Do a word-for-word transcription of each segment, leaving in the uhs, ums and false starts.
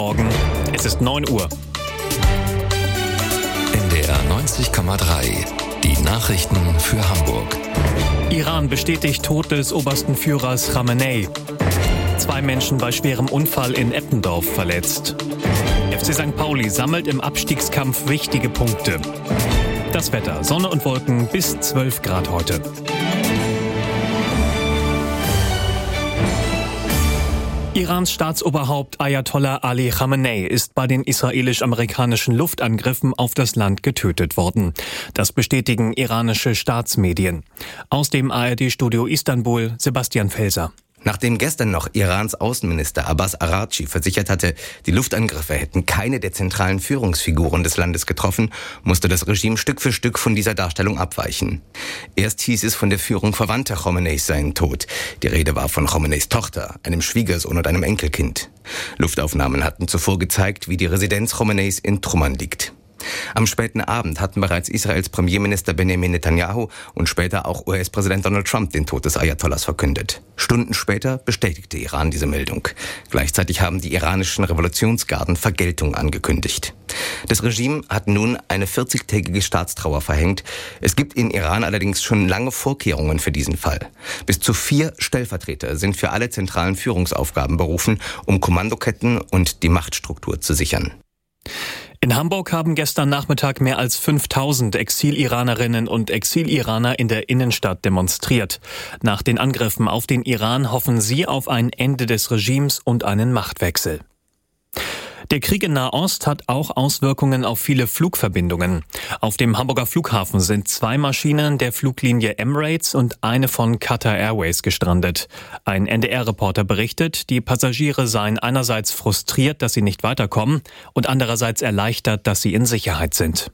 Morgen, es ist neun Uhr. N D R neunzig Komma drei, die Nachrichten für Hamburg. Iran bestätigt Tod des obersten Führers Khamenei. Zwei Menschen bei schwerem Unfall in Eppendorf verletzt. F C Sankt Pauli sammelt im Abstiegskampf wichtige Punkte. Das Wetter, Sonne und Wolken bis zwölf Grad heute. Irans Staatsoberhaupt Ayatollah Ali Khamenei ist bei den israelisch-amerikanischen Luftangriffen auf das Land getötet worden. Das bestätigen iranische Staatsmedien. Aus dem A R D-Studio Istanbul, Sebastian Felser. Nachdem gestern noch Irans Außenminister Abbas Araghchi versichert hatte, die Luftangriffe hätten keine der zentralen Führungsfiguren des Landes getroffen, musste das Regime Stück für Stück von dieser Darstellung abweichen. Erst hieß es, von der Führung Verwandter Khameneis seien tot. Die Rede war von Khameneis Tochter, einem Schwiegersohn und einem Enkelkind. Luftaufnahmen hatten zuvor gezeigt, wie die Residenz Khameneis in Trümmern liegt. Am späten Abend hatten bereits Israels Premierminister Benjamin Netanyahu und später auch U S-Präsident Donald Trump den Tod des Ayatollahs verkündet. Stunden später bestätigte Iran diese Meldung. Gleichzeitig haben die iranischen Revolutionsgarden Vergeltung angekündigt. Das Regime hat nun eine vierzigtägige Staatstrauer verhängt. Es gibt in Iran allerdings schon lange Vorkehrungen für diesen Fall. Bis zu vier Stellvertreter sind für alle zentralen Führungsaufgaben berufen, um Kommandoketten und die Machtstruktur zu sichern. In Hamburg haben gestern Nachmittag mehr als fünftausend Exil-Iranerinnen und Exil-Iraner in der Innenstadt demonstriert. Nach den Angriffen auf den Iran hoffen sie auf ein Ende des Regimes und einen Machtwechsel. Der Krieg in Nahost hat auch Auswirkungen auf viele Flugverbindungen. Auf dem Hamburger Flughafen sind zwei Maschinen der Fluglinie Emirates und eine von Qatar Airways gestrandet. Ein N D R-Reporter berichtet, die Passagiere seien einerseits frustriert, dass sie nicht weiterkommen und andererseits erleichtert, dass sie in Sicherheit sind.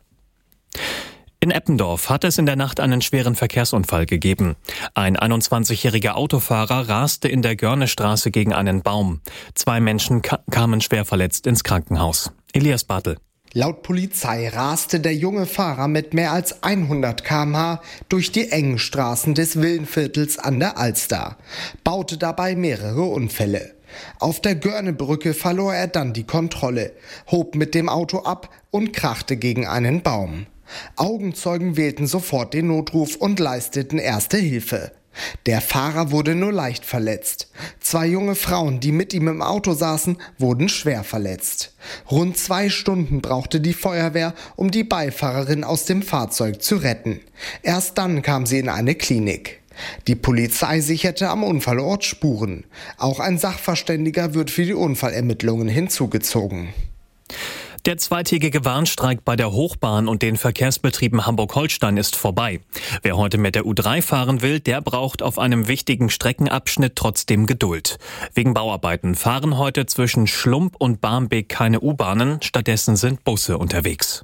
In Eppendorf hat es in der Nacht einen schweren Verkehrsunfall gegeben. Ein einundzwanzigjähriger Autofahrer raste in der Görnestraße gegen einen Baum. Zwei Menschen ka- kamen schwer verletzt ins Krankenhaus. Elias Bartel. Laut Polizei raste der junge Fahrer mit mehr als hundert Kilometer pro Stunde durch die engen Straßen des Villenviertels an der Alster, baute dabei mehrere Unfälle. Auf der Görnebrücke verlor er dann die Kontrolle, hob mit dem Auto ab und krachte gegen einen Baum. Augenzeugen wählten sofort den Notruf und leisteten erste Hilfe. Der Fahrer wurde nur leicht verletzt. Zwei junge Frauen, die mit ihm im Auto saßen, wurden schwer verletzt. Rund zwei Stunden brauchte die Feuerwehr, um die Beifahrerin aus dem Fahrzeug zu retten. Erst dann kam sie in eine Klinik. Die Polizei sicherte am Unfallort Spuren. Auch ein Sachverständiger wird für die Unfallermittlungen hinzugezogen. Der zweitägige Warnstreik bei der Hochbahn und den Verkehrsbetrieben Hamburg-Holstein ist vorbei. Wer heute mit der U drei fahren will, der braucht auf einem wichtigen Streckenabschnitt trotzdem Geduld. Wegen Bauarbeiten fahren heute zwischen Schlump und Barmbek keine U-Bahnen, stattdessen sind Busse unterwegs.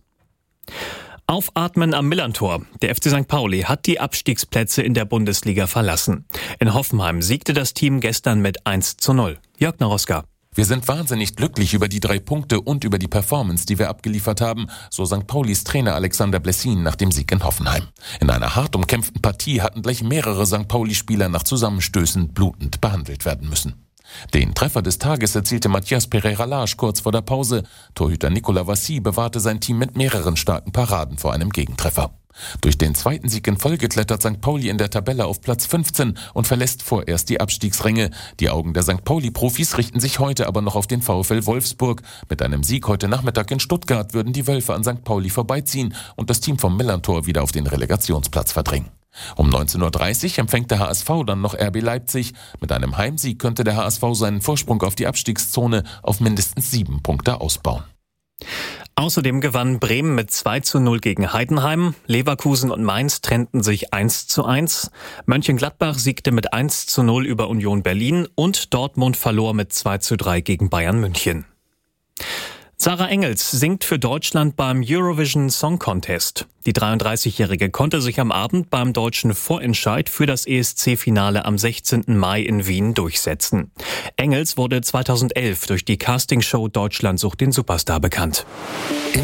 Aufatmen am Millerntor. Der F C Sankt Pauli hat die Abstiegsplätze in der Bundesliga verlassen. In Hoffenheim siegte das Team gestern mit eins zu null. Jörg Naroska. Wir sind wahnsinnig glücklich über die drei Punkte und über die Performance, die wir abgeliefert haben, so Sankt Paulis Trainer Alexander Blessin nach dem Sieg in Hoffenheim. In einer hart umkämpften Partie hatten gleich mehrere Sankt Pauli-Spieler nach Zusammenstößen blutend behandelt werden müssen. Den Treffer des Tages erzielte Matthias Pereira-Lage kurz vor der Pause. Torhüter Nicolas Vassy bewahrte sein Team mit mehreren starken Paraden vor einem Gegentreffer. Durch den zweiten Sieg in Folge klettert Sankt Pauli in der Tabelle auf Platz fünfzehn und verlässt vorerst die Abstiegsränge. Die Augen der Sankt Pauli-Profis richten sich heute aber noch auf den VfL Wolfsburg. Mit einem Sieg heute Nachmittag in Stuttgart würden die Wölfe an Sankt Pauli vorbeiziehen und das Team vom Millerntor wieder auf den Relegationsplatz verdrängen. Um neunzehn Uhr dreißig empfängt der H S V dann noch R B Leipzig. Mit einem Heimsieg könnte der H S V seinen Vorsprung auf die Abstiegszone auf mindestens sieben Punkte ausbauen. Außerdem gewann Bremen mit zwei zu null gegen Heidenheim, Leverkusen und Mainz trennten sich eins zu eins, Mönchengladbach siegte mit eins zu null über Union Berlin und Dortmund verlor mit zwei zu drei gegen Bayern München. Sarah Engels singt für Deutschland beim Eurovision Song Contest. Die dreiunddreißigjährige konnte sich am Abend beim deutschen Vorentscheid für das E S C-Finale am sechzehnten Mai in Wien durchsetzen. Engels wurde zweitausendelf durch die Castingshow Deutschland sucht den Superstar bekannt.